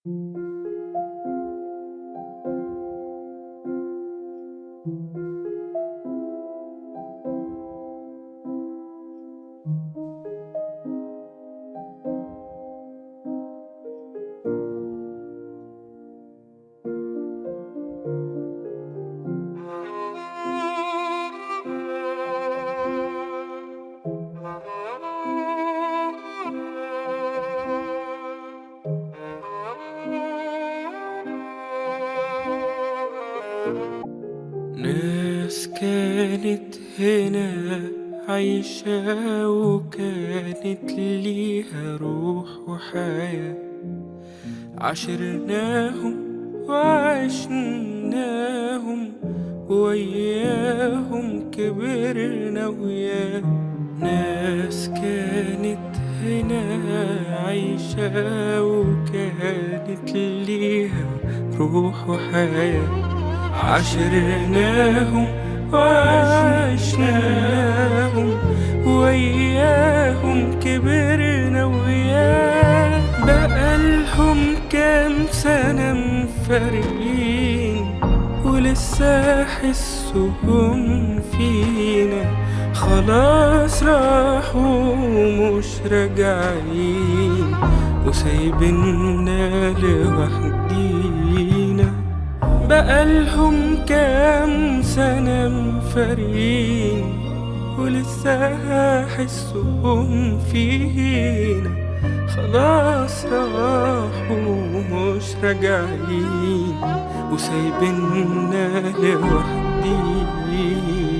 ناس كانت هنا عايشة وكانت ليها روح وحياة، عاشرناهم وعشناهم وياهم كبرنا وياه. ناس كانت هنا عايشة وكانت ليها روح وحياة، عاشرناهم وعشناهم وياهم كبرنا وياه. بقالهم كام سنة مفارقين ولسه حسهم فينا، خلاص راحوا مش راجعين وسايبيننا لوحدينا. بقالهم كام سنة مفارقين ولسه حسهم فينا، خلاص راحوا مش راجعين وسايبيننا لوحدينا.